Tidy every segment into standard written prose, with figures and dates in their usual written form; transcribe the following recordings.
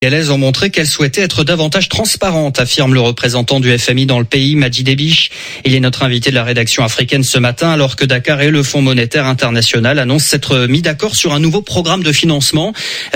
Sénégalaises ont montré qu'elles souhaitaient être davantage transparentes, affirme le représentant du FMI dans le pays, Madji Debiche. Il est notre invité de la rédaction africaine ce matin, alors que Dakar et le Fonds monétaire international annoncent s'être mis d'accord sur un nouveau programme de financement.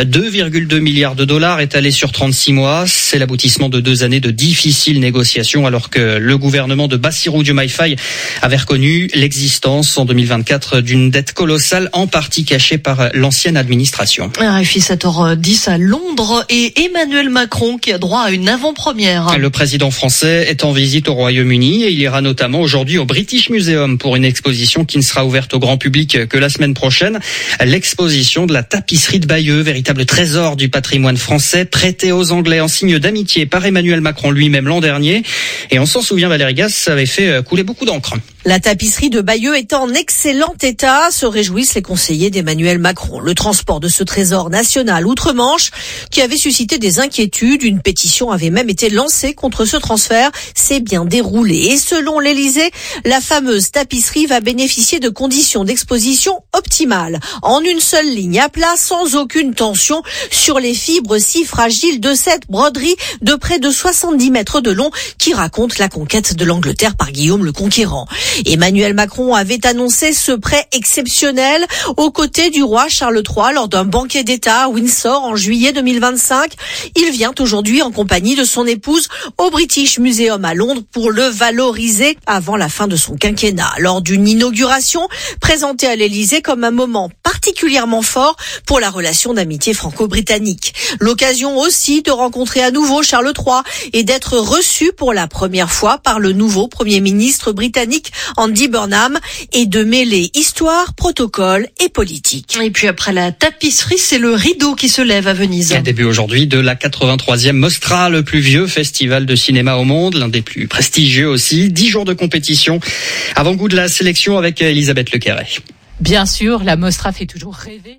2,2 milliards de dollars étalés sur 36 mois. C'est l'aboutissement de 2 années de difficiles négociations, alors que le gouvernement de Bassirou Diomaye Faye avait reconnu l'existence en 2024 d'une dette colossale, en partie cachée par l'ancienne administration. RFI 7h10 à Londres et Emmanuel Macron qui a droit à une avant-première. Le président français est en visite au Royaume-Uni et il ira notamment aujourd'hui au British Museum pour une exposition qui ne sera ouverte au grand public que la semaine prochaine. L'exposition de la tapisserie de Bayeux, véritable trésor du patrimoine français, prêté aux Anglais en signe d'amitié par Emmanuel Macron lui-même l'an dernier. Et on s'en souvient, Valérie Gasse, ça avait fait couler beaucoup d'encre. La tapisserie de Bayeux est en excellent état, se réjouissent les conseillers d'Emmanuel Macron. Le transport de ce trésor national outre-Manche, qui avait suscité des inquiétudes, une pétition avait même été lancée contre ce transfert, s'est bien déroulé. Et selon l'Élysée, la fameuse tapisserie va bénéficier de conditions d'exposition optimales, en une seule ligne à plat, sans aucune tension sur les fibres si fragiles de cette broderie de près de 70 mètres de long qui raconte la conquête de l'Angleterre par Guillaume le Conquérant. Emmanuel Macron avait annoncé ce prêt exceptionnel aux côtés du roi Charles III lors d'un banquet d'État à Windsor en juillet 2025. Il vient aujourd'hui en compagnie de son épouse au British Museum à Londres pour le valoriser avant la fin de son quinquennat. Lors d'une inauguration présentée à l'Élysée comme un moment particulièrement fort pour la relation d'amitié franco-britannique. L'occasion aussi de rencontrer à nouveau Charles III et d'être reçu pour la première fois par le nouveau Premier ministre britannique Andy Burnham et de mêler histoire, protocole et politique. Et puis après la tapisserie, c'est le rideau qui se lève à Venise. Il y a début aujourd'hui de la 83e Mostra, le plus vieux festival de cinéma au monde, l'un des plus prestigieux aussi. 10 jours de compétition. Avant-goût de la sélection avec Elisabeth Lequerret. Bien sûr, la Mostra fait toujours rêver.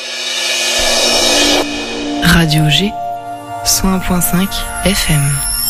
Radio G, 101.5 FM.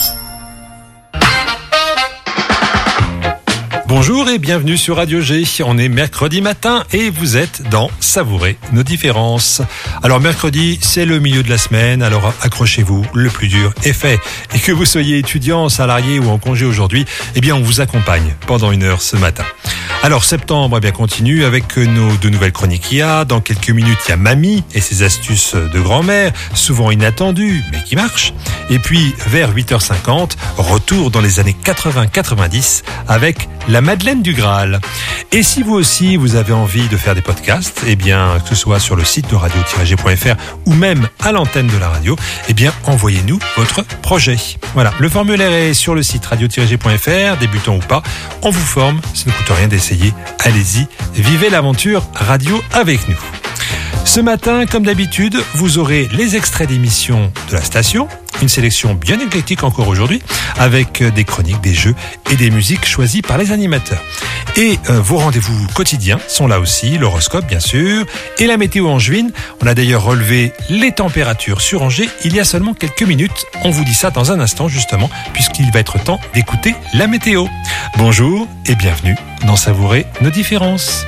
Bonjour et bienvenue sur Radio G. On est mercredi matin et vous êtes dans Savourer nos différences. Alors mercredi, c'est le milieu de la semaine, alors accrochez-vous, le plus dur est fait. Et que vous soyez étudiant, salarié ou en congé aujourd'hui, eh bien on vous accompagne pendant 1 heure ce matin. Alors septembre, eh bien continue avec nos 2 nouvelles chroniques IA. Dans quelques minutes, il y a Mamie et ses astuces de grand-mère, souvent inattendues, mais qui marchent. Et puis vers 8h50, retour dans les années 80-90 avec la Madeleine du Graal. Et si vous aussi, vous avez envie de faire des podcasts, eh bien, que ce soit sur le site de radio-g.fr ou même à l'antenne de la radio, eh bien, envoyez-nous votre projet. Voilà. Le formulaire est sur le site radio-g.fr, débutant ou pas. On vous forme. Ça ne coûte rien d'essayer. Allez-y. Vivez l'aventure radio avec nous. Ce matin, comme d'habitude, vous aurez les extraits d'émissions de la station, une sélection bien éclectique encore aujourd'hui, avec des chroniques, des jeux et des musiques choisies par les animateurs. Et vos rendez-vous quotidiens sont là aussi, l'horoscope bien sûr, et la météo angevine. On a d'ailleurs relevé les températures sur Angers il y a seulement quelques minutes. On vous dit ça dans un instant justement, puisqu'il va être temps d'écouter la météo. Bonjour et bienvenue dans Savourer nos différences.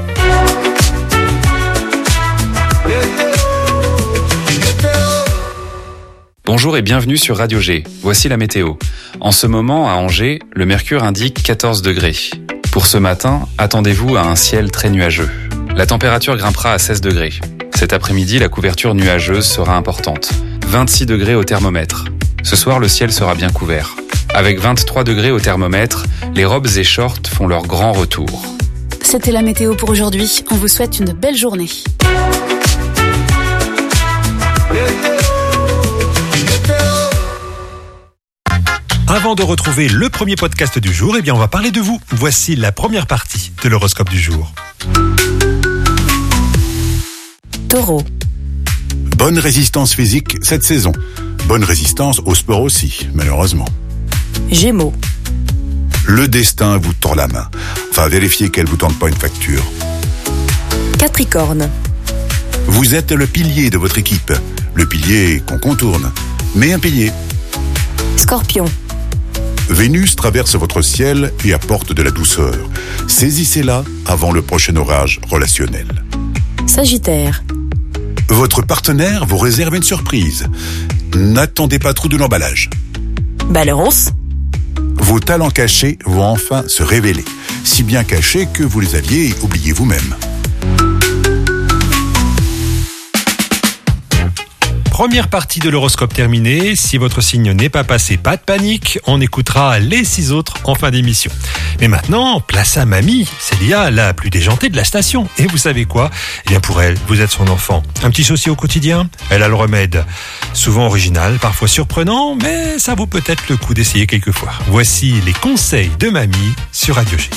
Bonjour et bienvenue sur Radio G. Voici la météo. En ce moment, à Angers, le mercure indique 14 degrés. Pour ce matin, attendez-vous à un ciel très nuageux. La température grimpera à 16 degrés. Cet après-midi, la couverture nuageuse sera importante. 26 degrés au thermomètre. Ce soir, le ciel sera bien couvert. Avec 23 degrés au thermomètre, les robes et shorts font leur grand retour. C'était la météo pour aujourd'hui. On vous souhaite une belle journée. Avant de retrouver le premier podcast du jour, eh bien on va parler de vous. Voici la première partie de l'horoscope du jour. Taureau. Bonne résistance physique cette saison. Bonne résistance au sport aussi, malheureusement. Gémeaux. Le destin vous tord la main. Enfin, vérifiez qu'elle vous tende pas une facture. Capricorne. Vous êtes le pilier de votre équipe. Le pilier qu'on contourne, mais un pilier. Scorpion. Vénus traverse votre ciel et apporte de la douceur. Saisissez-la avant le prochain orage relationnel. Sagittaire. Votre partenaire vous réserve une surprise. N'attendez pas trop de l'emballage. Balance. Vos talents cachés vont enfin se révéler. Si bien cachés que vous les aviez oubliés vous-même. Première partie de l'horoscope terminée. Si votre signe n'est pas passé, pas de panique. On écoutera les 6 autres en fin d'émission. Mais maintenant, place à Mamie, Célia, la plus déjantée de la station. Et vous savez quoi ? Eh bien pour elle, vous êtes son enfant. Un petit souci au quotidien ? Elle a le remède. Souvent original, parfois surprenant, mais ça vaut peut-être le coup d'essayer quelquefois. Voici les conseils de Mamie sur Radio G.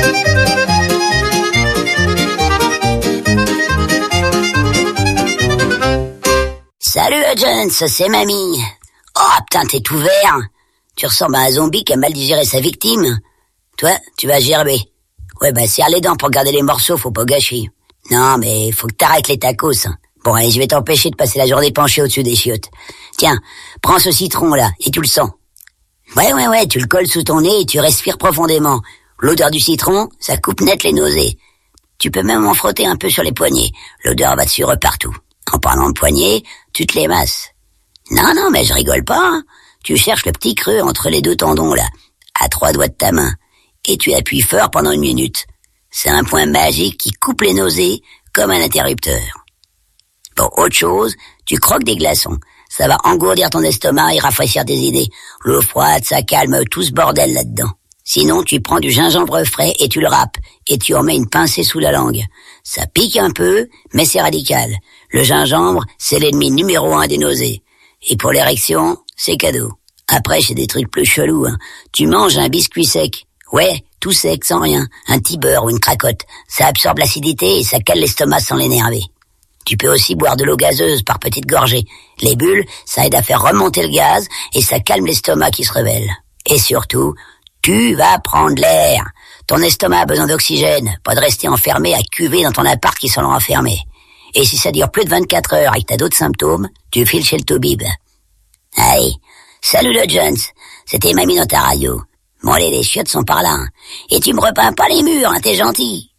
Salut Jones, c'est Mamie. Oh putain, t'es tout vert. Tu ressembles à un zombie qui a mal digéré sa victime. Toi, tu vas gerber. Ouais, serre les dents pour garder les morceaux, faut pas gâcher. Non, mais faut que t'arrêtes les tacos. Bon, allez, je vais t'empêcher de passer la journée penché au-dessus des chiottes. Tiens, prends ce citron-là, et tu le sens. Ouais, tu le colles sous ton nez et tu respires profondément. L'odeur du citron, ça coupe net les nausées. Tu peux même en frotter un peu sur les poignets. L'odeur va te suivre partout. En parlant de poignets, tu te les masses. Non, mais je rigole pas, hein. Tu cherches le petit creux entre les 2 tendons, là, à 3 doigts de ta main. Et tu appuies fort pendant 1 minute. C'est un point magique qui coupe les nausées comme un interrupteur. Bon, autre chose, tu croques des glaçons. Ça va engourdir ton estomac et rafraîchir tes idées. L'eau froide, ça calme tout ce bordel là-dedans. Sinon, tu prends du gingembre frais et tu le râpes. Et tu en mets une pincée sous la langue. Ça pique un peu, mais c'est radical. Le gingembre, c'est l'ennemi numéro 1 des nausées. Et pour l'érection, c'est cadeau. Après, j'ai des trucs plus chelous, hein. Tu manges un biscuit sec. Ouais, tout sec, sans rien. Un petit beurre ou une cracotte. Ça absorbe l'acidité et ça cale l'estomac sans l'énerver. Tu peux aussi boire de l'eau gazeuse par petites gorgées. Les bulles, ça aide à faire remonter le gaz et ça calme l'estomac qui se rebelle. Et surtout, tu vas prendre l'air. Ton estomac a besoin d'oxygène, pas de rester enfermé à cuver dans ton appart qui sont enfermés. Et si ça dure plus de 24 heures et que t'as d'autres symptômes, tu files chez le toubib. Allez, salut le Jones, c'était Mamie dans ta radio. Bon allez, les chiottes sont par là, hein. Et tu me repeins pas les murs, hein, t'es gentil.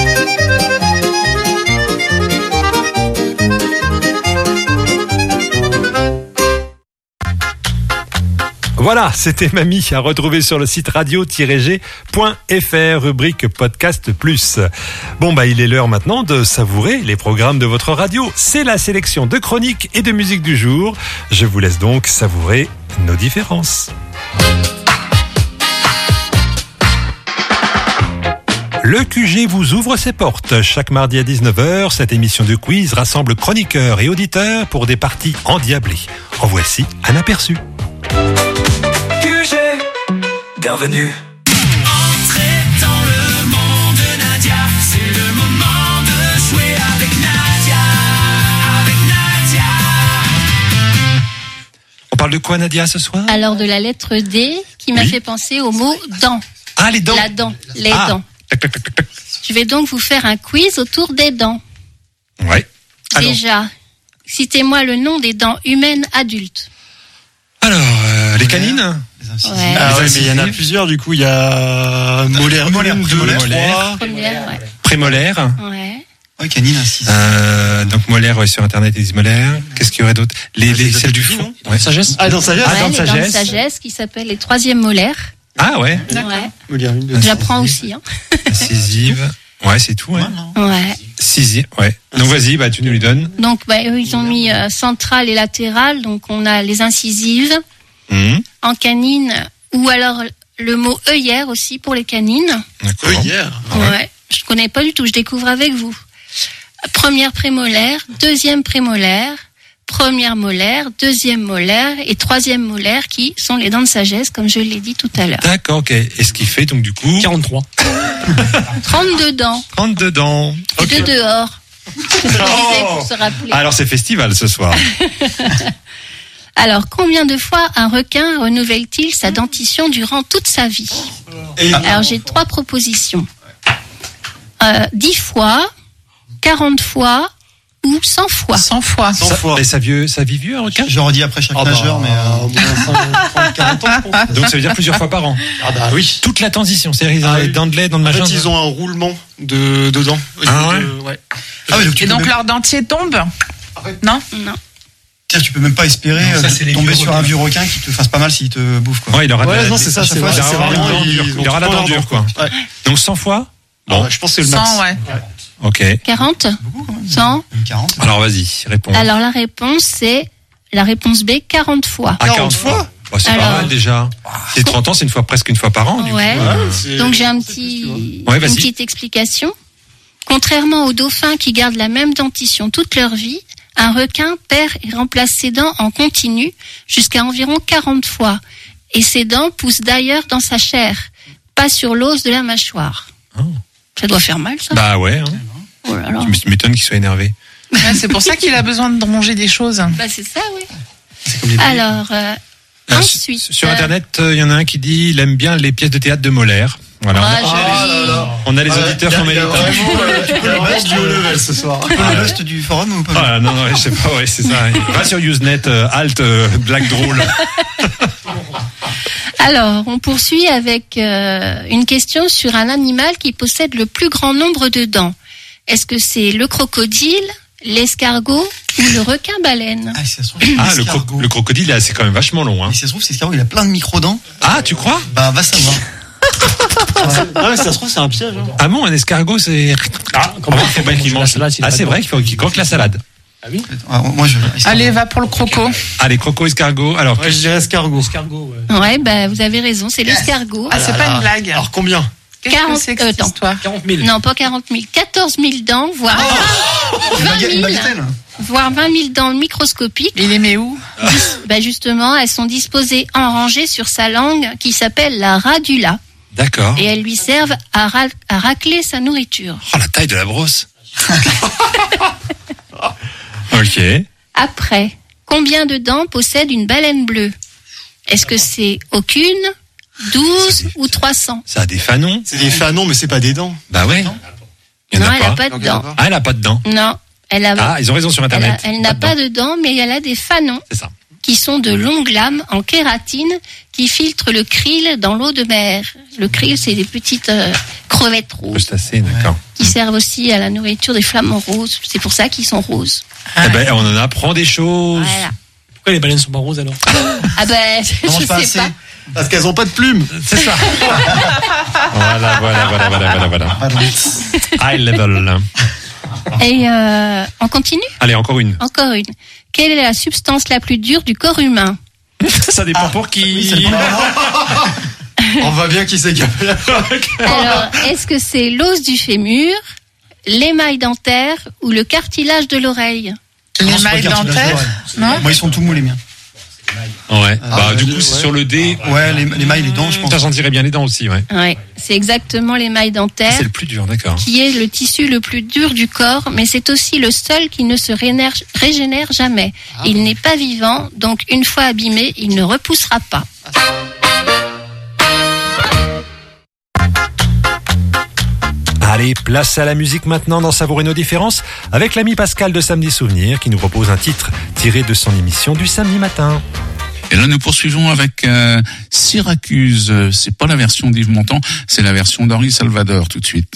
Voilà, c'était Mamie à retrouver sur le site radio-g.fr, rubrique podcast plus. Bon, il est l'heure maintenant de savourer les programmes de votre radio. C'est la sélection de chroniques et de musique du jour. Je vous laisse donc savourer nos différences. Le QG vous ouvre ses portes. Chaque mardi à 19h, cette émission de quiz rassemble chroniqueurs et auditeurs pour des parties endiablées. En voici un aperçu. QG, bienvenue. Entrez dans le monde de Nadia. C'est le moment de jouer avec Nadia. Avec Nadia. On parle de quoi, Nadia, ce soir ? Alors, de la lettre D qui m'a fait penser au mot dent. Ah, les dents. La dent, les dents. Je vais donc vous faire un quiz autour des dents. Ouais. Déjà, citez-moi le nom des dents humaines adultes. Alors, les canines. Ouais. Ah ouais, mais il y en a plusieurs, du coup, il y a molaire 1, 2, 3. Prémolaire. Ouais. Ouais, canine, incisive. Donc molaire, ouais, sur internet, ils disent molaire. Qu'est-ce qu'il y aurait d'autre ? Celles du fond. Ouais. Sagesse. Ah, dans sagesse. Ouais, les dents de sagesse qui s'appellent les 3e molaires. Ah ouais. Ouais. Molaire 1, 2, J'apprends aussi, hein. Incisive. Ouais, c'est tout, ouais. Ouais. Sixième, ouais. Donc vas-y, tu nous les donnes. Donc, eux, ils ont mis centrale et latérale. Donc, on a les incisives. En canine, ou alors le mot œillère aussi pour les canines. D'accord. Œillère. Ouais. Je connais pas du tout, je découvre avec vous. Première prémolaire, 2e prémolaire, première molaire, 2e molaire et 3e molaire qui sont les dents de sagesse, comme je l'ai dit tout à l'heure. D'accord, ok. Et ce qui fait donc du coup 43. 32 dents. 32 dents. Et de dehors. C'est ce que je disais pour se rappeler. Alors c'est festival ce soir. Alors, combien de fois un requin renouvelle-t-il sa dentition durant toute sa vie ? Alors, j'ai 3 propositions. 10 fois, 40 fois ou 100 fois. 100 fois. 100 fois. Et ça vit vieux un requin ? J'aurais dit après chaque nageur, mais au moins 40 ans, je pense. Donc ça veut dire plusieurs fois par an. Ah bah oui. Toute la transition, c'est-à-dire ils ont les dents de lait dans le machin. En fait, ils ont un roulement de dents. Ah ouais. Ouais. Ah ouais, Et donc leur dentier tombe ? Non ? Non. Tu peux même pas espérer tomber sur un vieux requin qui te fasse pas mal s'il te bouffe, quoi. Ouais, il aura c'est ça, c'est il aura la dent dure, quoi. Ouais. Donc 100 fois. Bon, je pense que c'est le max. 100, ouais. Ok. 40 100 40. Alors vas-y, réponds. Alors la réponse c'est la réponse B, 40 fois. 40 fois. Oh, c'est pas mal déjà. C'est 30 ans, c'est presque une fois par an. Ouais. Donc j'ai une petite explication. Contrairement aux dauphins qui gardent la même dentition toute leur vie, un requin perd et remplace ses dents en continu jusqu'à environ 40 fois. Et ses dents poussent d'ailleurs dans sa chair, pas sur l'os de la mâchoire. Oh. Ça doit faire mal, ça. Bah ouais. Hein. Oh là là. Tu m'étonnes qu'il soit énervé. Ouais, c'est pour ça qu'il a besoin de manger des choses. Bah c'est ça, oui. Alors, ensuite... Sur Internet, il y en a un qui dit il aime bien les pièces de théâtre de Molaire. Voilà. On a les auditeurs qu'on mérite. Tu peux le bust du haut level ce soir. Tu peux le bust du forum ou pas? Non, je sais pas, ouais, c'est ça. Va sur Usenet, alt, blague drôle. Alors, on poursuit avec une question sur un animal qui possède le plus grand nombre de dents. Est-ce que c'est le crocodile, l'escargot ou le requin-baleine? Le crocodile, c'est quand même vachement long. Hein. Et si ça se trouve, c'est l'escargot, il a plein de micro-dents. Ah, tu crois? Bah, va savoir. Ah ouais, ça se trouve, c'est un piège. Hein. Ah bon, un escargot, c'est... Comment il faut qu'il mange la salade? C'est vrai qu'il croque la salade. Ah oui? Allez, va pour le croco. Allez, croco, escargot. Alors, je dirais escargot. Ouais, bah, vous avez raison, c'est l'escargot. Ah, c'est pas une blague. Alors, combien? 40 000. 40 000. Non, pas 40 000. 14 000 dents, voire 20 000. Voire 20 000 dents microscopiques. Il les met où? Bah, justement, elles sont disposées en rangée sur sa langue qui s'appelle la radula. D'accord. Et elles lui servent à racler sa nourriture. Oh, la taille de la brosse. Ok. Après, combien de dents possède une baleine bleue? Est-ce que c'est aucune, 12 ou 300? Ça a des fanons. C'est des fanons, mais c'est pas des dents. Bah ouais. Non, elle n'a pas de dents. Ah, elle a pas de dents. Non. Ils ont raison sur Internet. Elle n'a pas de dents, mais elle a des fanons. C'est ça. Qui sont de longues lames en kératine qui filtrent le krill dans l'eau de mer. Le krill, c'est des petites crevettes roses. Crustacés, d'accord. Qui servent aussi à la nourriture des flamants roses. C'est pour ça qu'ils sont roses. Eh ben, on en apprend des choses. Voilà. Pourquoi les baleines sont pas roses alors? Ah ben, je sais pas. Parce qu'elles ont pas de plumes. C'est ça. Voilà. High level. Et on continue? Allez, encore une. Encore une. Quelle est la substance la plus dure du corps humain? Ça dépend pour qui. On voit bien qui c'est qui a fait la Alors, est-ce que c'est l'os du fémur, l'émail dentaire ou le cartilage de l'oreille? L'émail dentaire? Non. Moi, ils sont tout mous, les miens. Ouais. Du coup, c'est sur le dé. Ouais, l'émail, les dents, je pense. Ça sentirait bien les dents aussi, ouais. Ouais, c'est exactement l'émail dentaire. C'est le plus dur, d'accord. Qui est le tissu le plus dur du corps, mais c'est aussi le seul qui ne se régénère jamais. Il n'est pas vivant, donc une fois abîmé, il ne repoussera pas. Allez, place à la musique maintenant dans Savourer nos différences avec l'ami Pascal de Samedi Souvenir qui nous propose un titre tiré de son émission du samedi matin. Et là, nous poursuivons avec Syracuse. C'est pas la version d'Yves Montand, c'est la version d'Henri Salvador tout de suite.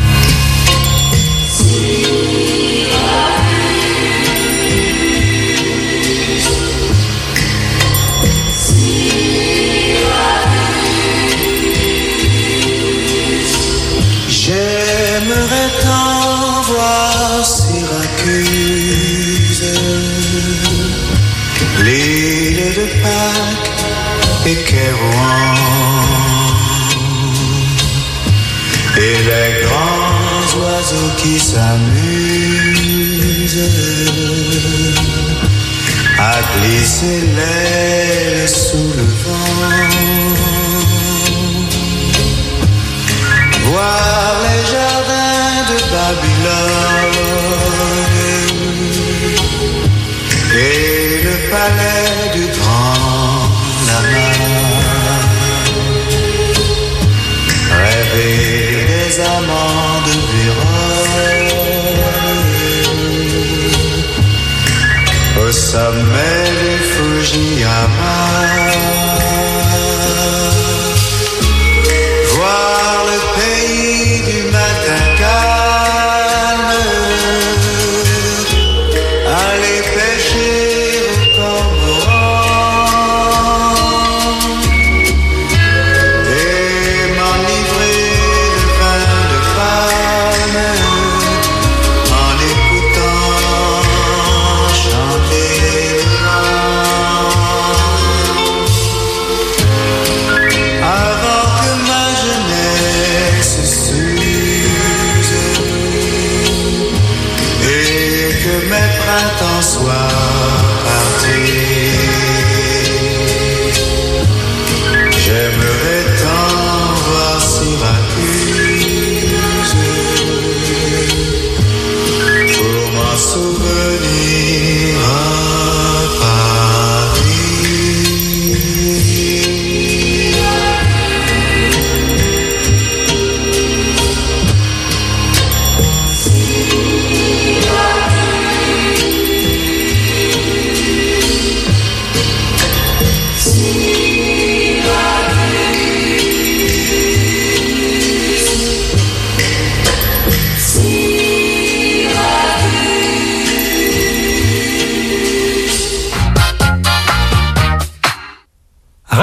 J'aimerais tant voir Syracuse, l'île de Pâques et Kérouan, et les grands oiseaux qui s'amusent à glisser l'aile sous le vent. Voir les jardins de Babylone et le palais du grand lama. Rêver des amants de Vérone au sommet du Fujiyama. Aller pêcher au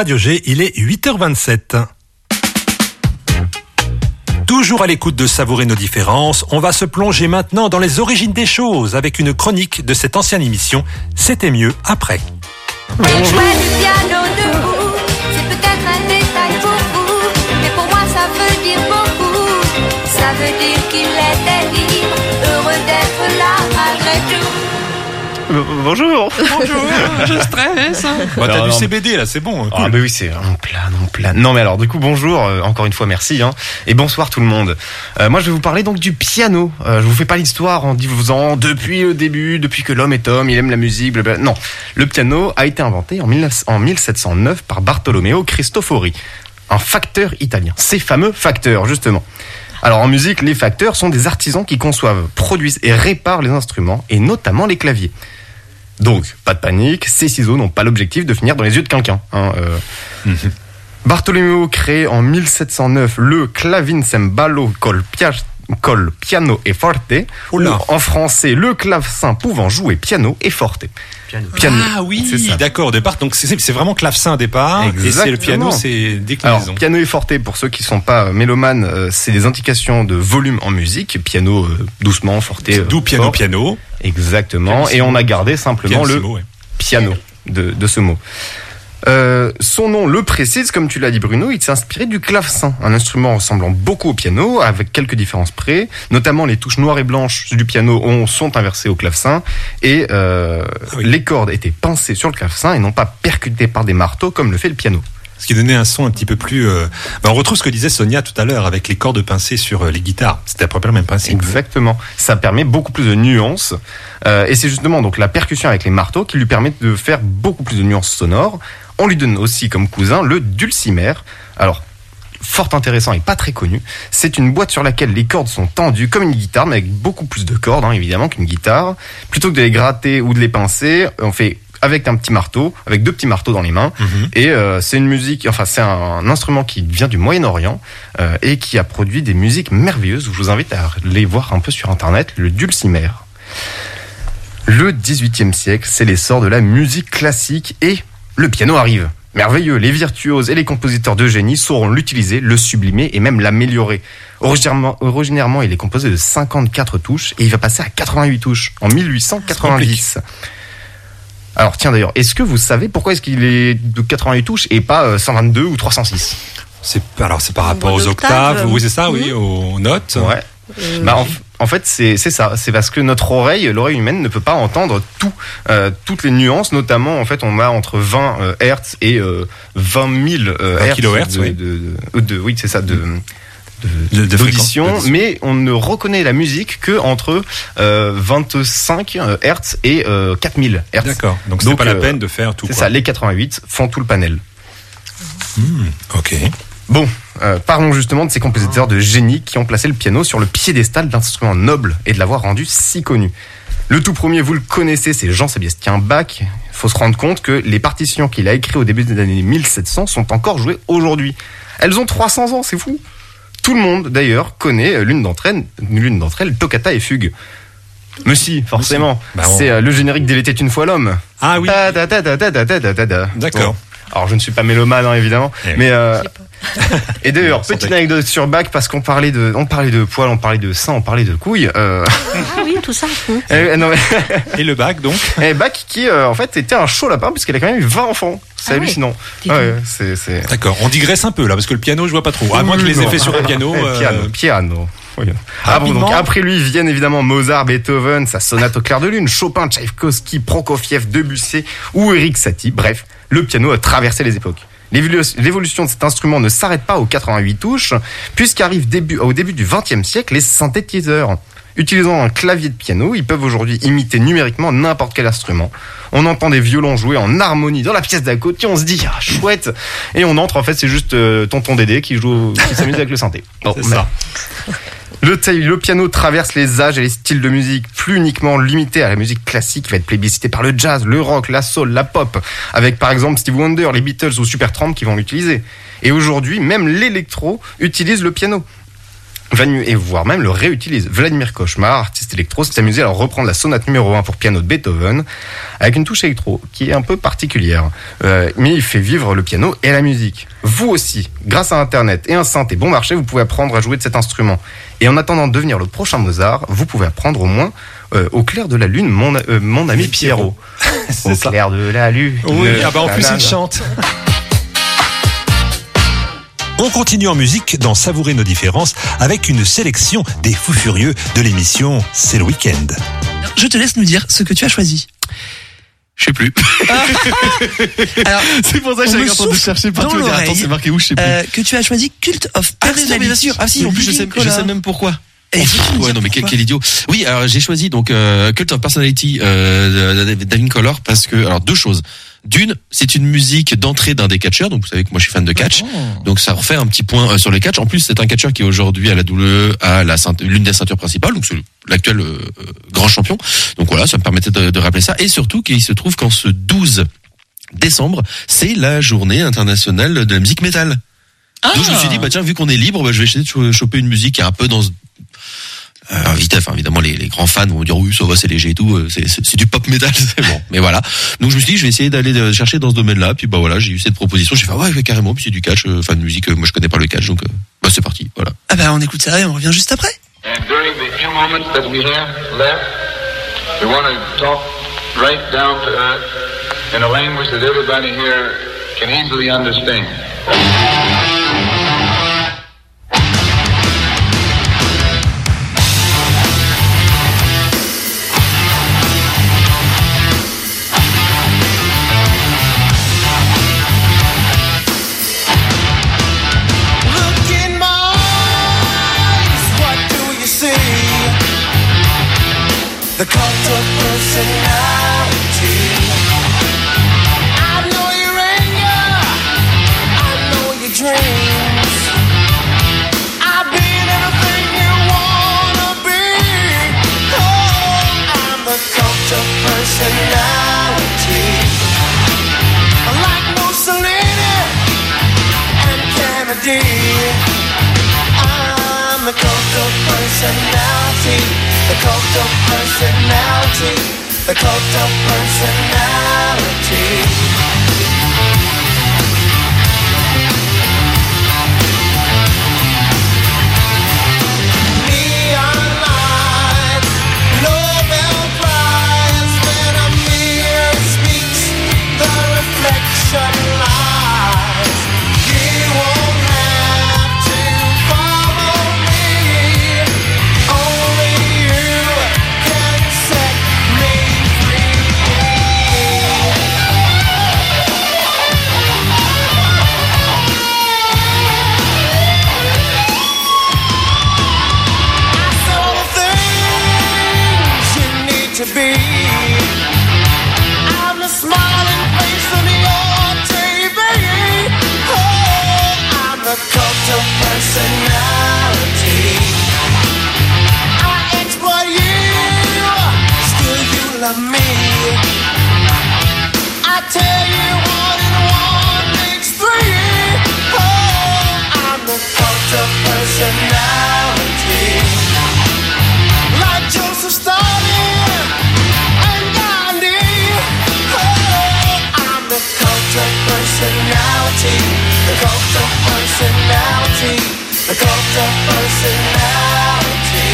Radio G, il est 8h27. Toujours à l'écoute de Savourer nos différences, on va se plonger maintenant dans les origines des choses avec une chronique de cette ancienne émission C'était mieux après. Elle jouait du piano debout, c'est peut-être un détail pour vous, mais pour moi ça veut dire beaucoup. Ça veut dire qu'il était libre, heureux d'être là malgré tout. Bonjour. Bonjour, je stresse. T'as du CBD là, c'est bon. Cool. Ah bah oui, c'est on plane. Non mais alors du coup bonjour, encore une fois merci et bonsoir tout le monde. Moi je vais vous parler donc du piano. Je vous fais pas l'histoire en disant depuis le début, depuis que l'homme est homme, il aime la musique, blablabla. Non, le piano a été inventé en 1709 par Bartolomeo Cristofori, un facteur italien. Ces fameux facteurs justement. Alors en musique, les facteurs sont des artisans qui conçoivent, produisent et réparent les instruments et notamment les claviers. Donc, pas de panique, ces ciseaux n'ont pas l'objectif de finir dans les yeux de quelqu'un. Bartolomeo crée en 1709 le clavicembalo col piano et forte, ou en français le clavecin pouvant jouer piano et forte. Piano. Ah oui, d'accord, au départ, donc c'est vraiment clavecin au départ. Exactement. Et c'est le piano, c'est déclinaison. Alors, piano et forte, pour ceux qui sont pas mélomanes, c'est des indications de volume en musique. Piano doucement, forte. D'où piano, fort. Piano. Exactement. Pianissimo. Et on a gardé simplement le piano de ce mot. Son nom le précise, comme tu l'as dit Bruno, il s'est inspiré du clavecin, un instrument ressemblant beaucoup au piano, avec quelques différences près, notamment les touches noires et blanches du piano sont inversées au clavecin, et les cordes étaient pincées sur le clavecin et non pas percutées par des marteaux comme le fait le piano. Ce qui donnait un son un petit peu plus... on retrouve ce que disait Sonia tout à l'heure avec les cordes pincées sur les guitares. C'était à peu près le même principe. Exactement. Ça permet beaucoup plus de nuances. Et c'est justement donc la percussion avec les marteaux qui lui permet de faire beaucoup plus de nuances sonores. On lui donne aussi comme cousin le dulcimer. Alors, fort intéressant et pas très connu. C'est une boîte sur laquelle les cordes sont tendues comme une guitare, mais avec beaucoup plus de cordes, évidemment, qu'une guitare. Plutôt que de les gratter ou de les pincer, on fait avec un petit marteau, avec deux petits marteaux dans les mains. Et c'est une musique, c'est un instrument qui vient du Moyen-Orient et qui a produit des musiques merveilleuses. Je vous invite à les voir un peu sur Internet, le dulcimer. Le XVIIIe siècle, c'est l'essor de la musique classique et le piano arrive. Merveilleux, les virtuoses et les compositeurs de génie sauront l'utiliser, le sublimer et même l'améliorer. Originairement, il est composé de 54 touches et il va passer à 88 touches en 1890. Alors tiens d'ailleurs, est-ce que vous savez pourquoi est-ce qu'il est de 88 touches et pas 122 ou 306 ? C'est par rapport aux octaves, oui c'est ça, oui, aux notes. Ouais. En fait, c'est ça. C'est parce que l'oreille humaine ne peut pas entendre toutes les nuances. Notamment, en fait, on a entre 20 Hz et 20 000 Hz kilohertz, oui, c'est ça, d'audition. Mais on ne reconnaît la musique que entre 25 Hz et 4000 Hz. D'accord. Donc c'est pas la peine de faire tout. C'est ça. Les 88 font tout le panel. Ok. Bon, parlons justement de ces compositeurs de génie qui ont placé le piano sur le piédestal d'instruments nobles et de l'avoir rendu si connu. Le tout premier, vous le connaissez, c'est Jean-Sébastien Bach. Il faut se rendre compte que les partitions qu'il a écrites au début des années 1700 sont encore jouées aujourd'hui. Elles ont 300 ans, c'est fou. Tout le monde, d'ailleurs, connaît l'une d'entre elles, Toccata et Fugue. Mais si, forcément. C'est le générique d'Il était une fois l'homme. Ah oui. D'accord. Alors, je ne suis pas mélomane, évidemment, mais et d'ailleurs, petite anecdote sur Bach, parce qu'on parlait de poils, on parlait de seins, on parlait de couilles. Ah oui, tout ça. Et le Bach, donc. Et Bach, qui en fait était un chaud lapin, puisqu'elle a quand même eu 20 enfants. C'est hallucinant. Ouais, c'est. D'accord. On digresse un peu là, parce que le piano, je vois pas trop. À moins que les effets sur le piano. Piano. Oui. Donc après lui viennent évidemment Mozart, Beethoven, sa sonate au clair de lune, Chopin, Tchaïkovski, Prokofiev, Debussy ou Erik Satie. Bref, le piano a traversé les époques. L'évolution de cet instrument ne s'arrête pas aux 88 touches, puisqu'arrive au début du XXe siècle les synthétiseurs. Utilisant un clavier de piano, ils peuvent aujourd'hui imiter numériquement n'importe quel instrument. On entend des violons jouer en harmonie dans la pièce d'à côté, on se dit ah chouette, et on entre, en fait c'est juste tonton Dédé qui s'amuse avec le synthé. Bon, c'est ça. Le piano traverse les âges et les styles de musique, plus uniquement limité à la musique classique qui va être plébiscitée par le jazz, le rock, la soul, la pop, avec par exemple Stevie Wonder, les Beatles ou Supertramp qui vont l'utiliser. Et aujourd'hui, même l'électro utilise le piano. et voire même le réutilise. Vladimir Cauchemar, artiste électro, s'est amusé à reprendre la sonate numéro 1 pour piano de Beethoven avec une touche électro qui est un peu particulière. Mais il fait vivre le piano et la musique. Vous aussi, grâce à Internet et un synthé bon marché, vous pouvez apprendre à jouer de cet instrument. Et en attendant de devenir le prochain Mozart, vous pouvez apprendre au moins au clair de la lune, mon ami Pierrot. Au clair de la lune. Oui, en plus il chante. On continue en musique dans Savourer nos différences avec une sélection des fous furieux de l'émission C'est le week-end. Je te laisse nous dire ce que tu as choisi. Je sais plus. Alors, c'est pour ça que j'avais en train de chercher partout. Attends, c'est marqué où, je sais plus. Que tu as choisi Cult of Personality. Bien sûr. Ah si, en plus je sais même pourquoi. Ouais, non mais quel idiot. Oui, alors j'ai choisi donc Cult of Personality Living Colour parce que alors deux choses. D'une, c'est une musique d'entrée d'un des catcheurs, donc vous savez que moi je suis fan de catch, donc ça refait un petit point sur le catch. En plus, c'est un catcheur qui est aujourd'hui à la WWE à l'une des ceintures principales, donc c'est l'actuel grand champion. Donc voilà, ça me permettait de rappeler ça, et surtout qu'il se trouve qu'en ce 12 décembre, c'est la journée internationale de la musique métal. Donc je me suis dit, bah tiens, vu qu'on est libre, je vais essayer de choper une musique qui est un peu dans évidemment les grands fans vont dire oui ça va, c'est léger et tout, c'est du pop metal, c'est bon, mais voilà. Donc je me suis dit je vais essayer d'aller chercher dans ce domaine-là, puis bah voilà, j'ai eu cette proposition, j'ai fait ouais carrément, puis c'est du catch, fan de musique, moi je connais pas le catch, donc bah c'est parti, voilà. Ah bah on écoute ça et on revient juste après. And during the few moments that we have left, we want to talk right down to earth in a language that everybody here can easily understand. The cult of personality. I know your anger, I know your dreams. I've been everything you wanna be. Oh, I'm the cult of personality. Like Mussolini and Kennedy, I'm the cult of personality. The cult of personality, the cult of personality. Neon lights, Nobel Prize, when a mirror speaks, the reflection lies. You won't have to follow me, only you can set me free. I saw the things you need to be. I'm the smiling face on your TV. Oh, I'm the cult of personality. I exploit you, still you love me. I tell you 1 and 1 makes 3. Oh, I'm the cult of personality. Like Joseph Stalin and Gandhi. Oh, I'm the cult of personality. The cult of personality. The cult of personality.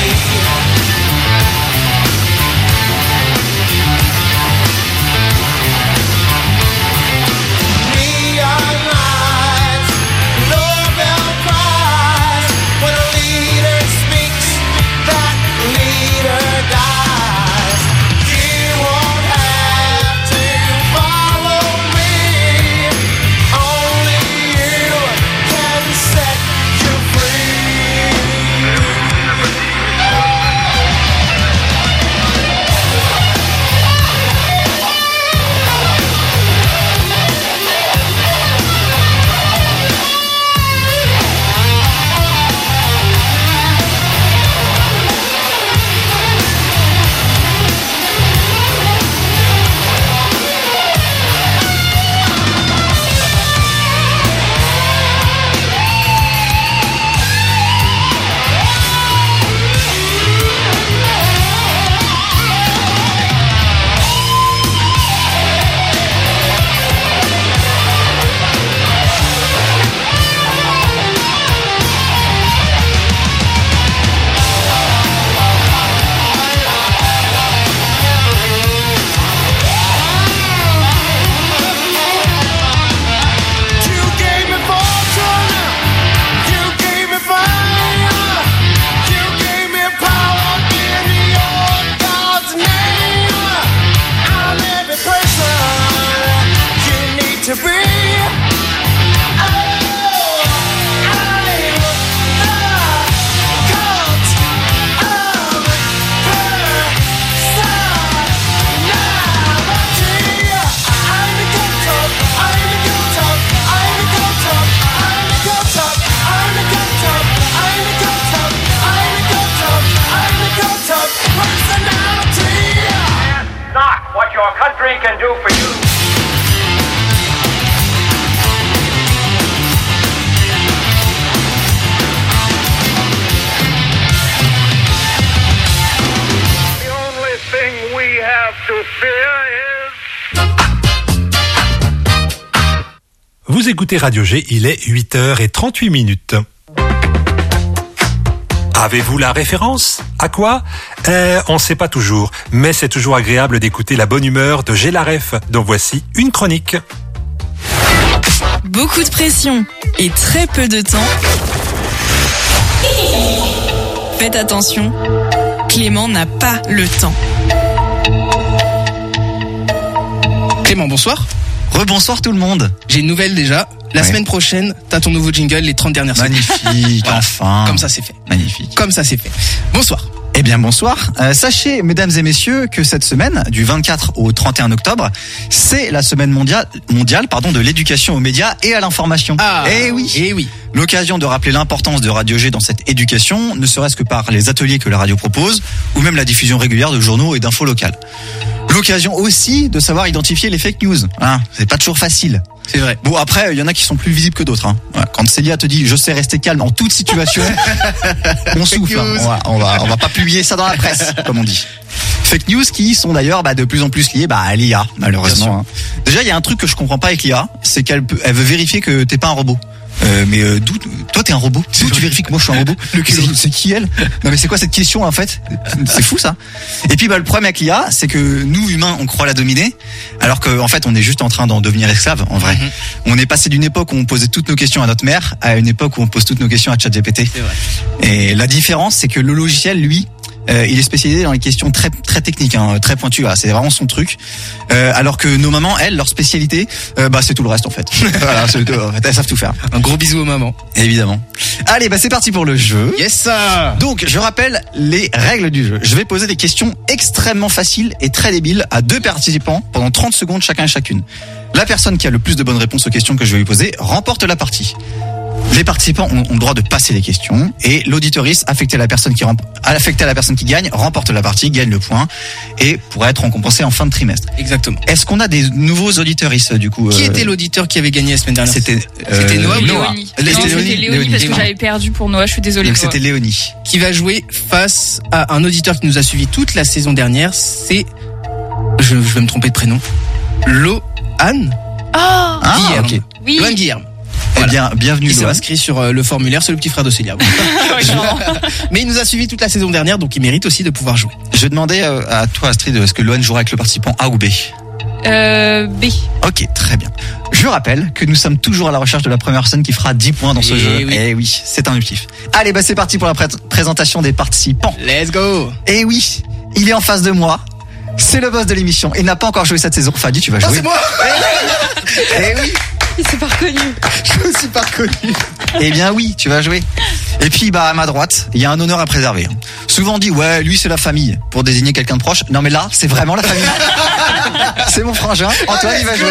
Neon lights, Nobel Prize. When a leader speaks, that leader dies. You won't have to follow me, only you can set you free. country can do for you. The only thing we have to fear is... Vous écoutez Radio G, il est 8h38. Avez-vous la référence? À quoi? On ne sait pas toujours, mais c'est toujours agréable d'écouter la bonne humeur de G la Ref, dont voici une chronique. Beaucoup de pression et très peu de temps. Faites attention, Clément n'a pas le temps. Clément, bonsoir. Rebonsoir tout le monde. J'ai une nouvelle déjà. La semaine prochaine, t'as ton nouveau jingle, les 30 dernières semaines. Magnifique, voilà. Enfin. Comme ça c'est fait. Magnifique. Comme ça c'est fait. Bonsoir. Eh bien bonsoir. Sachez, mesdames et messieurs, que cette semaine, du 24 au 31 octobre, c'est la semaine mondiale de l'éducation aux médias et à l'information. Ah, eh oui. Eh oui. L'occasion de rappeler l'importance de Radio G dans cette éducation, ne serait-ce que par les ateliers que la radio propose, ou même la diffusion régulière de journaux et d'infos locales. L'occasion aussi de savoir identifier les fake news. Hein, c'est pas toujours facile. C'est vrai. Bon, après, il y en a qui sont plus visibles que d'autres. Hein. Voilà. Quand Célia te dit « je sais rester calme en toute situation », on souffle. Hein. On va pas publier ça dans la presse, comme on dit. Fake news qui sont d'ailleurs de plus en plus liées à l'IA, malheureusement. Hein. Déjà, il y a un truc que je comprends pas avec l'IA, c'est qu'elle veut vérifier que t'es pas un robot. Mais d'où toi t'es un robot? D'où tu vérifies que moi je suis un robot? C'est qui elle? Non mais c'est quoi cette question en fait? C'est fou ça. Et puis le problème avec l'IA, c'est que nous humains on croit la dominer, alors qu'en fait on est juste en train d'en devenir esclave en vrai. On est passé d'une époque où on posait toutes nos questions à notre mère à une époque où on pose toutes nos questions à ChatGPT. C'est vrai. Et la différence c'est que le logiciel lui il est spécialisé dans les questions très très techniques, hein, très pointues. C'est vraiment son truc. Alors que nos mamans, elles, leur spécialité, c'est tout le reste en fait. Voilà, elles savent tout faire. Un gros bisou aux mamans. Évidemment. Allez, c'est parti pour le jeu. Yes sir. Donc, je rappelle les règles du jeu. Je vais poser des questions extrêmement faciles et très débiles à deux participants pendant 30 secondes chacun et chacune. La personne qui a le plus de bonnes réponses aux questions que je vais lui poser remporte la partie. Les participants ont le droit de passer les questions et l'auditoriste affecté à la personne qui gagne remporte la partie, gagne le point et pourra être récompensé en fin de trimestre. Exactement. Est-ce qu'on a des nouveaux auditeuristes du coup? Qui était l'auditeur qui avait gagné la semaine dernière? C'était Noah ou Léonie. C'était Léonie parce que j'avais perdu pour Noah, je suis désolée. Donc c'était Léonie. Qui va jouer face à un auditeur qui nous a suivi toute la saison dernière, c'est, je vais me tromper de prénom, Lohan Guillerme. Ok. Oui. Lohan Guillerme. Voilà. Eh bien, bienvenue. Il s'est inscrit sur le formulaire, c'est le petit frère de Célia. Mais il nous a suivi toute la saison dernière, donc il mérite aussi de pouvoir jouer. Je demandais à toi, Astrid, est-ce que Lohan jouera avec le participant A ou B? B. Ok, très bien. Je rappelle que nous sommes toujours à la recherche de la première personne qui fera 10 points dans ce jeu. Oui. Et oui, c'est un objectif. Allez, c'est parti pour la présentation des participants. Let's go. Et oui, il est en face de moi. C'est le boss de l'émission. Il n'a pas encore joué cette saison. Fadi, tu vas jouer. C'est moi. Eh oui. Il s'est pas reconnu. Je me suis pas reconnu. Eh bien oui, tu vas jouer. Et puis à ma droite, il y a un honneur à préserver. Souvent on dit ouais, lui c'est la famille pour désigner quelqu'un de proche. Non mais là, c'est vraiment la famille. C'est mon frangin. Antoine, il va jouer.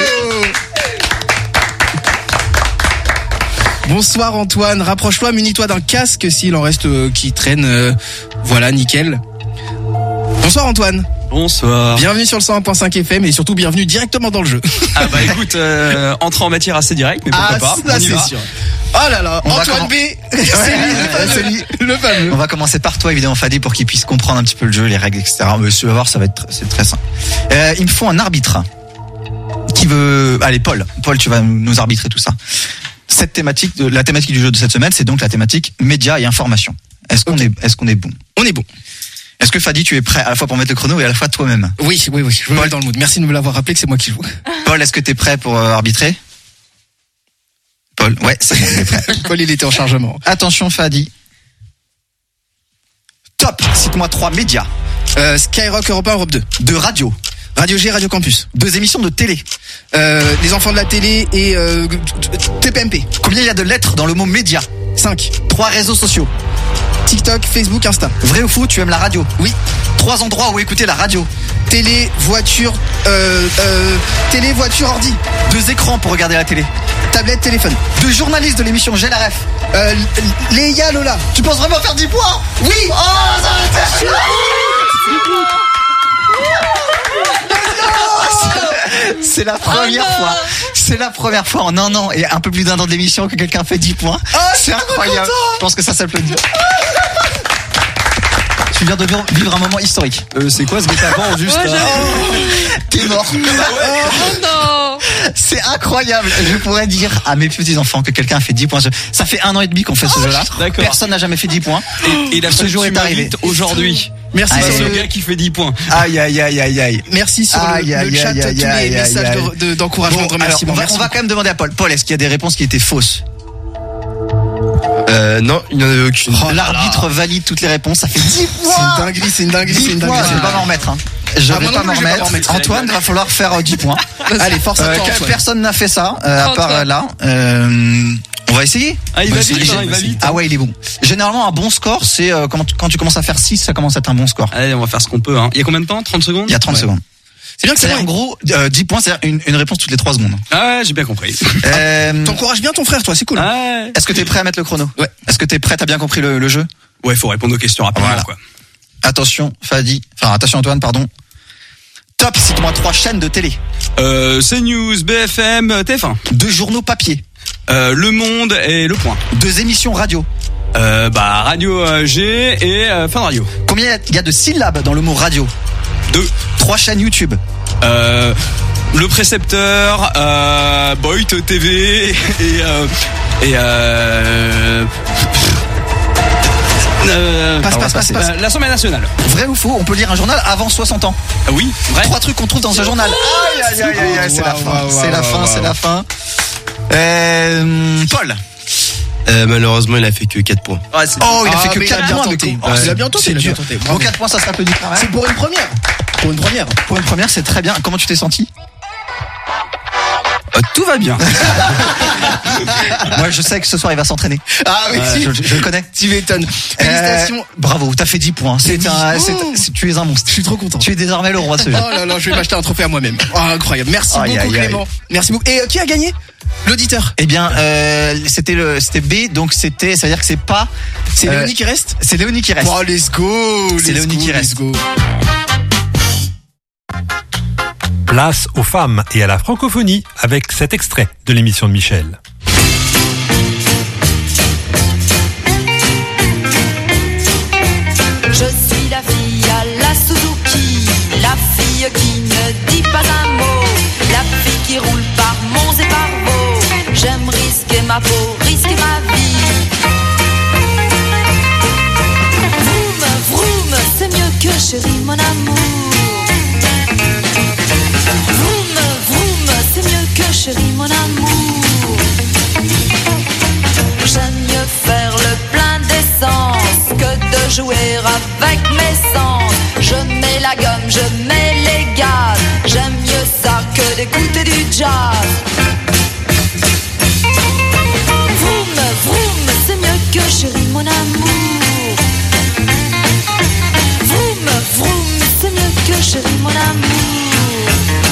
Bonsoir Antoine, rapproche-toi, munis-toi d'un casque s'il en reste qui traîne. Voilà, nickel. Bonsoir Antoine. Bonsoir. Bienvenue sur le 101.5 FM et surtout bienvenue directement dans le jeu. Ah écoute, entrer en matière assez direct, mais pourquoi pas. Ça c'est sûr. Oh là là, Antoine B, c'est lui, le fameux. On va commencer par toi évidemment Fadi pour qu'il puisse comprendre un petit peu le jeu, les règles, etc. Mais tu vas voir, c'est très simple. Il me faut un arbitre qui veut. Allez Paul, tu vas nous arbitrer tout ça. La thématique du jeu de cette semaine, c'est donc la thématique médias et information. Est-ce qu'on est bon? On est bon. Est-ce que Fadi, tu es prêt à la fois pour mettre le chrono et à la fois toi-même? Oui, je me mets dans le mood. Merci de me l'avoir rappelé que c'est moi qui joue. Paul, est-ce que tu es prêt pour arbitrer? Paul, ouais, c'est bon, il est prêt. Paul, il était en chargement. Attention Fadi. Top. Cite-moi 3 médias. Skyrock, Europe 1, Europe 2. De radio. Radio G, Radio Campus. 2 émissions de télé. Les enfants de la télé et TPMP. Combien il y a de lettres dans le mot média? 5. 3 réseaux sociaux. TikTok, Facebook, Insta. Vrai ou faux, tu aimes la radio? Oui. 3 endroits où écouter la radio. Télé, voiture, ordi. 2 écrans pour regarder la télé. Tablette, téléphone. 2 journalistes de l'émission J'ai la ref. Léa, Lola. Tu penses vraiment faire 10 points? Oui. Oh, ça va être chiant. C'est la première fois. C'est la première fois en un an et un peu plus d'un an d'émission que quelqu'un fait 10 points. C'est incroyable. Je pense que ça s'applaudit. Tu viens de vivre un moment historique. C'est quoi ce guet-apens juste là T'es mort. Oh non. C'est incroyable. Je pourrais dire à mes petits-enfants que quelqu'un a fait 10 points. Ça fait 1 an et demi qu'on fait ce jeu-là. D'accord. Personne n'a jamais fait 10 points. Et ce jour est arrivé. Aujourd'hui. Merci c'est le gars qui fait 10 points. Aïe, aïe, aïe, aïe, aïe. Merci sur le chat, tous les messages d'encouragement, de remerciement. On va quand même demander à Paul. Paul, est-ce qu'il y a des réponses qui étaient fausses? Non, il n'y en avait aucune. L'arbitre valide toutes les réponses, ça fait 10 points. C'est une dinguerie. Je vais pas m'en remettre, hein. Je vais pas m'en remettre. Antoine, va falloir faire 10 points. Allez, force à toi. Personne n'a fait ça, à part là. On va essayer. Ah, il va vite. Ah ouais, il est bon. Généralement, un bon score, c'est quand tu commences à faire 6, ça commence à être un bon score. Allez, on va faire ce qu'on peut, hein. Il y a combien de temps? 30 secondes? Il y a 30 secondes. C'est bien que c'est en gros 10 points, c'est-à-dire une réponse toutes les 3 secondes. Ah ouais, j'ai bien compris. T'encourages bien ton frère, toi, c'est cool. Ah, est-ce que t'es prêt à mettre le chrono? Ouais. Est-ce que t'es prêt? T'as bien compris le jeu? Ouais, il faut répondre aux questions rapidement, voilà. quoi. Attention Antoine, pardon. Top, cite-moi 3 chaînes de télé. CNews, BFM, TF1. 2 journaux papier. Le Monde et Le Point. 2 émissions radio. Radio G et Fin de Radio. Combien il y a de syllabes dans le mot radio? 2. 3 chaînes YouTube. Le Précepteur, Boyd TV Passe. L'Assemblée nationale. Vrai ou faux? On peut lire un journal avant 60 ans. Oui, vrai. 3 trucs qu'on trouve dans ce journal. Aïe, c'est la fin. Paul. Malheureusement, il a fait que 4 points. Il a fait que 4 points. Il a bien tenté. Bon, 4 points, ça s'applaudit quand même. C'est pour une première. Pour une première, c'est très bien. Comment tu t'es senti? Tout va bien. Moi, je sais que ce soir, il va s'entraîner. Ah oui, je le connais. Tu m'étonnes. Félicitations. Bravo, t'as fait 10 points. Tu es un monstre. Je suis trop content. Tu es désormais le roi de ce jeu. Oh là là, je vais m'acheter un trophée à moi-même. Oh, incroyable. Merci beaucoup, Clément. Merci beaucoup. Et qui a gagné? L'auditeur. Eh bien, c'était B, donc ça veut dire que c'est pas. C'est Léonie qui reste? C'est Léonie qui reste. Oh, let's go. C'est Léonie qui reste. Place aux femmes et à la francophonie avec cet extrait de l'émission de Michel. Je suis la fille à la Suzuki, la fille qui ne dit pas un mot, la fille qui roule par monts et par vaux. J'aime risquer ma peau, risquer ma vie. Vroom, vroom, c'est mieux que chérie mon amour. Vroom, vroom, c'est mieux que chérie mon amour. J'aime mieux faire le plein d'essence que de jouer avec mes sens. Je mets la gomme, je mets les gaz. J'aime mieux ça que d'écouter du jazz. Vroom, vroom, c'est mieux que chérie mon amour. Vroom, vroom, c'est mieux que chérie mon amour.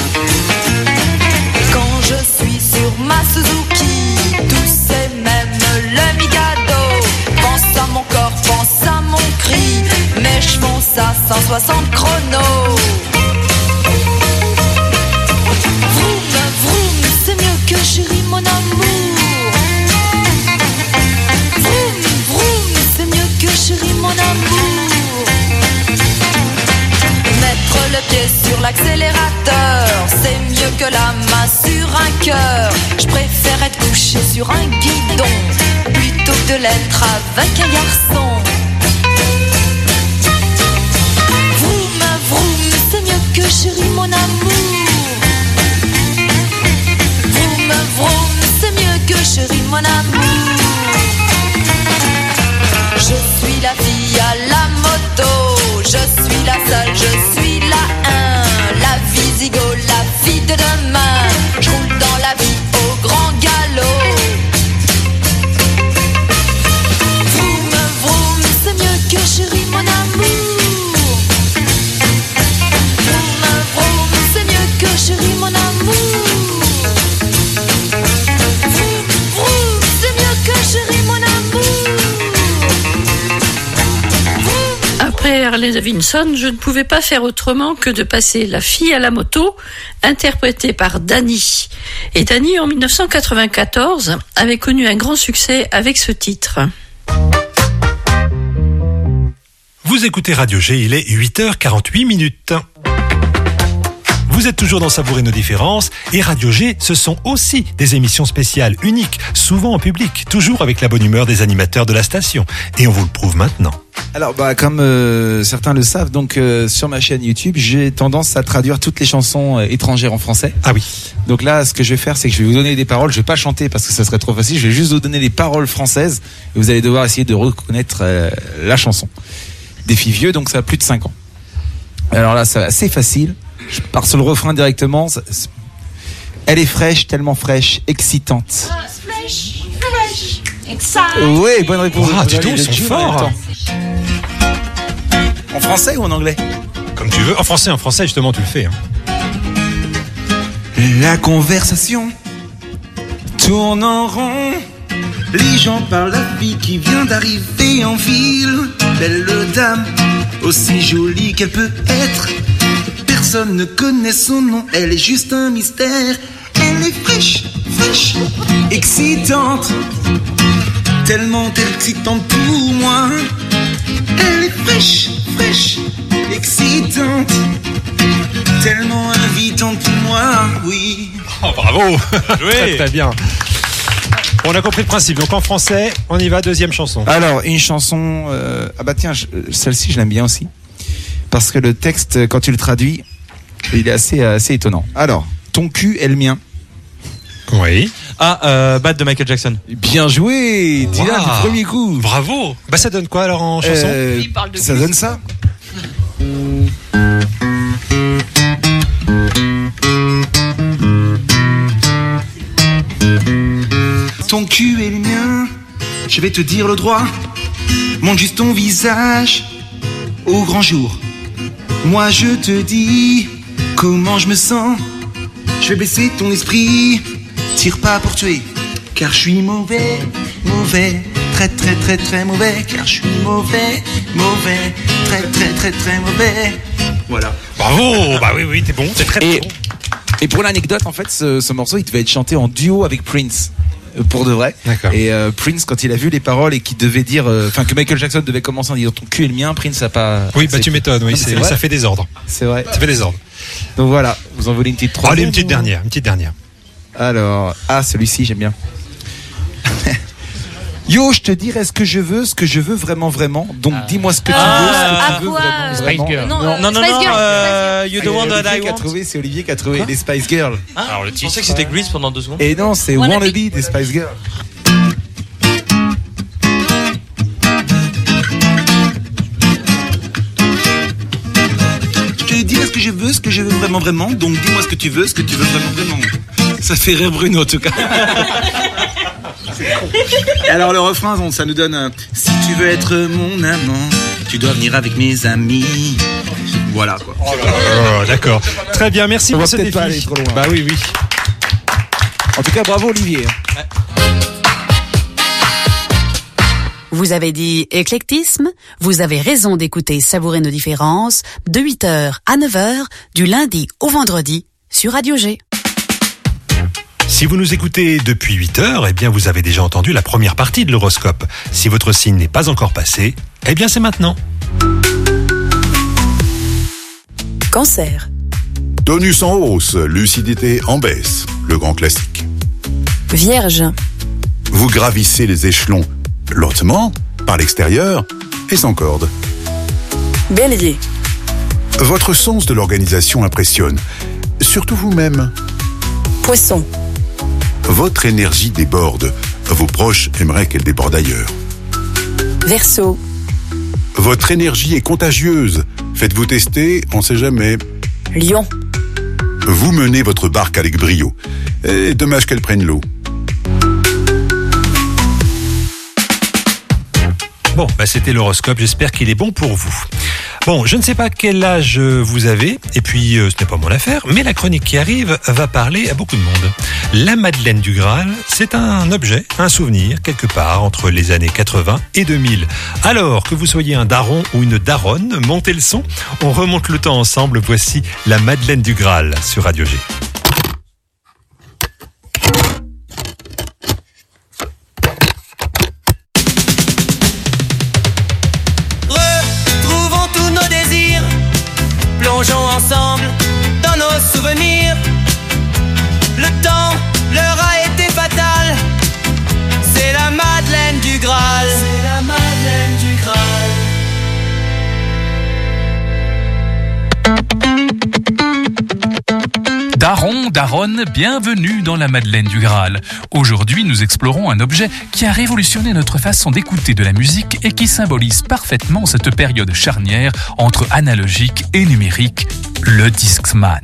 Quand je suis sur ma Suzuki, tout c'est même le Mikado. Pense à mon corps, pense à mon cri. Mes chevaux à 160 chronos. Vroom, vroom, c'est mieux que chérie mon amour. Vroom, vroom, c'est mieux que chérie mon amour. Mettre le pied sur l'accélérateur, c'est mieux que la main sur un cœur. Je préfère être couché sur un guidon plutôt que de l'être avec un garçon. Vroom, vroom, c'est mieux que chérie mon amour. Vroom, vroom, c'est mieux que chérie mon amour. Je suis la fille à la moto, je suis la seule, je suis la 1, la Visigo, la fille de demain. Je roule dans la vie au grand galop. Vroom, vroom, c'est mieux que chérie mon amour. Vroom, vroom, c'est mieux que chérie mon amour. Harley Davidson, je ne pouvais pas faire autrement que de passer La fille à la moto, interprétée par Dany. Et Dany, en 1994, avait connu un grand succès avec ce titre. Vous écoutez Radio G, il est 8h48. Vous êtes toujours dans Savourer nos différences et Radio G, ce sont aussi des émissions spéciales, uniques, souvent en public, toujours avec la bonne humeur des animateurs de la station. Et on vous le prouve maintenant. Alors comme certains le savent, donc sur ma chaîne YouTube, j'ai tendance à traduire toutes les chansons étrangères en français. Ah oui. Donc là, ce que je vais faire, c'est que je vais vous donner des paroles. Je vais pas chanter parce que ça serait trop facile. Je vais juste vous donner les paroles françaises et vous allez devoir essayer de reconnaître la chanson. Défi vieux, donc ça a plus de 5 ans. Alors là, c'est assez facile. Je pars sur le refrain directement. Elle est fraîche, tellement fraîche, excitante. Fresh, exciting. Oui, bonne réponse. Ah, dis donc, ils sont forts. En français ou en anglais? Comme tu veux. En français, justement, tu le fais. Hein. La conversation tourne en rond. Les gens parlent de la fille qui vient d'arriver en ville. Belle dame, aussi jolie qu'elle peut être. Personne ne connaît son nom, elle est juste un mystère. Elle est fraîche, excitante. Tellement excitante pour moi. Elle est fraîche, excitante. Tellement invitante pour moi, oui. Oh, bravo. Très, très bien. On a compris le principe. Donc en français, on y va, deuxième chanson. Alors, une chanson... ah bah tiens, celle-ci, je l'aime bien aussi. Parce que le texte, quand tu le traduis, il est assez étonnant. Alors, ton cul est le mien. Oui. Bad de Michael Jackson. Bien joué, Dylan, du premier coup. Bravo. Bah ça donne quoi alors en chanson? Ça donne ça. Ton cul est le mien, je vais te dire le droit. Montre juste ton visage au grand jour. Moi je te dis comment je me sens. Je vais baisser ton esprit. Tire pas pour tuer, car je suis mauvais, très très très très mauvais. Car je suis mauvais, très très très très mauvais. Voilà. Bravo. Bah oui, t'es bon, t'es très bon. Et pour l'anecdote, en fait, ce morceau, il devait être chanté en duo avec Prince. Pour de vrai. D'accord. Et Prince, quand il a vu les paroles et qu'il devait dire, que Michael Jackson devait commencer en disant ton cul est le mien, Prince a pas. Oui, bah tu m'étonnes, oui, ça fait des ordres. C'est vrai. Ça fait des ordres. Donc voilà, vous en voulez une petite troisième? Allez, une petite dernière. Alors, celui-ci, j'aime bien. Yo, je te dirai ce que je veux vraiment. Donc dis-moi ce que tu veux. À quoi Spice Girl. Non, You the one that I want. C'est Olivier qui a trouvé les Spice Girls. Alors le titre. Je pensais que c'était Grease pendant 2 secondes. Et non, c'est Wannabe des Spice Girls. Je te dirai ce que je veux vraiment. Donc dis-moi ce que tu veux vraiment. Ça fait rire Bruno en tout cas. Alors le refrain, ça nous donne si tu veux être mon amant, tu dois venir avec mes amis. Voilà quoi. Oh, d'accord. Très bien, merci pour ce défi. Pas aller trop loin. Bah oui. En tout cas, bravo Olivier. Vous avez dit éclectisme, vous avez raison d'écouter Savourer nos différences de 8h à 9h du lundi au vendredi sur Radio G. Si vous nous écoutez depuis 8h, eh bien vous avez déjà entendu la première partie de l'horoscope. Si votre signe n'est pas encore passé, eh bien c'est maintenant. Cancer. Tonus en hausse, lucidité en baisse, le grand classique. Vierge. Vous gravissez les échelons lentement, par l'extérieur et sans corde. Bélier. Votre sens de l'organisation impressionne, surtout vous-même. Poisson. Votre énergie déborde. Vos proches aimeraient qu'elle déborde ailleurs. Verseau. Votre énergie est contagieuse. Faites-vous tester, on sait jamais. Lion. Vous menez votre barque avec brio. Et dommage qu'elle prenne l'eau. Bon, c'était l'horoscope, j'espère qu'il est bon pour vous. Bon, je ne sais pas quel âge vous avez, et puis ce n'est pas mon affaire, mais la chronique qui arrive va parler à beaucoup de monde. La Madeleine du Graal, c'est un objet, un souvenir, quelque part entre les années 80 et 2000. Alors, que vous soyez un daron ou une daronne, montez le son, on remonte le temps ensemble, voici la Madeleine du Graal sur Radio G. Plongeons ensemble dans nos souvenirs. Le temps leur a été fatal. C'est la Madeleine du Graal. C'est la Madeleine du Graal. Daron, daronne, bienvenue dans la Madeleine du Graal. Aujourd'hui, nous explorons un objet qui a révolutionné notre façon d'écouter de la musique et qui symbolise parfaitement cette période charnière entre analogique et numérique, le Discman.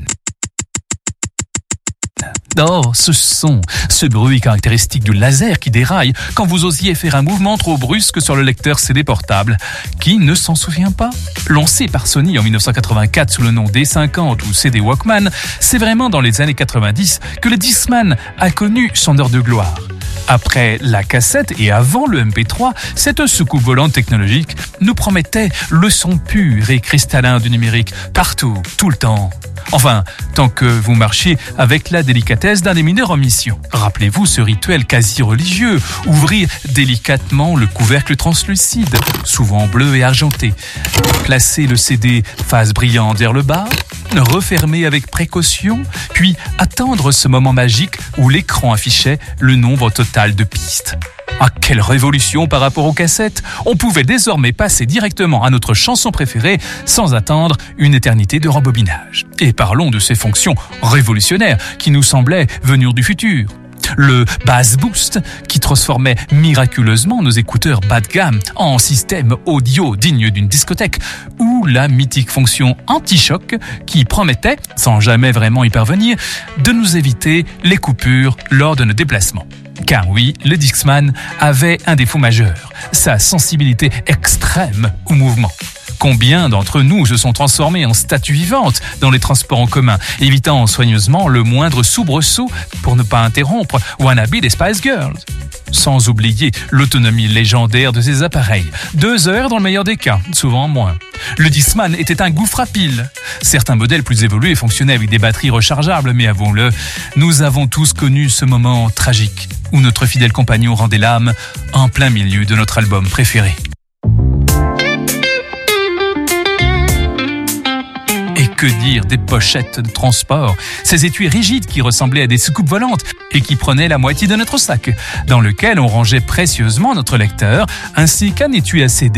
Oh, ce son, ce bruit caractéristique du laser qui déraille quand vous osiez faire un mouvement trop brusque sur le lecteur CD portable. Qui ne s'en souvient pas ? Lancé par Sony en 1984 sous le nom D50 ou CD Walkman, c'est vraiment dans les années 90 que le Discman a connu son heure de gloire. Après la cassette et avant le MP3, cette soucoupe volante technologique nous promettait le son pur et cristallin du numérique, partout, tout le temps. Enfin, tant que vous marchiez avec la délicatesse d'un des mineurs en mission. Rappelez-vous ce rituel quasi religieux, ouvrir délicatement le couvercle translucide, souvent bleu et argenté, placer le CD face brillante vers le bas, refermer avec précaution, puis attendre ce moment magique où l'écran affichait le nombre total de pistes. Ah, quelle révolution par rapport aux cassettes! On pouvait désormais passer directement à notre chanson préférée sans attendre une éternité de rembobinage. Et parlons de ces fonctions révolutionnaires qui nous semblaient venir du futur. Le Bass Boost qui transformait miraculeusement nos écouteurs bas de gamme en système audio digne d'une discothèque, ou la mythique fonction anti-choc qui promettait, sans jamais vraiment y parvenir, de nous éviter les coupures lors de nos déplacements. Car oui, le Discman avait un défaut majeur, sa sensibilité extrême au mouvement. Combien d'entre nous se sont transformés en statues vivantes dans les transports en commun, évitant soigneusement le moindre soubresaut pour ne pas interrompre Wannabe des Spice Girls. Sans oublier l'autonomie légendaire de ces appareils. 2 heures dans le meilleur des cas, souvent moins. Le Discman était un gouffre à piles. Certains modèles plus évolués fonctionnaient avec des batteries rechargeables, mais avouons-le, nous avons tous connu ce moment tragique où notre fidèle compagnon rendait l'âme en plein milieu de notre album préféré. Et que dire des pochettes de transport, ces étuis rigides qui ressemblaient à des soucoupes volantes et qui prenaient la moitié de notre sac, dans lequel on rangeait précieusement notre lecteur, ainsi qu'un étui à CD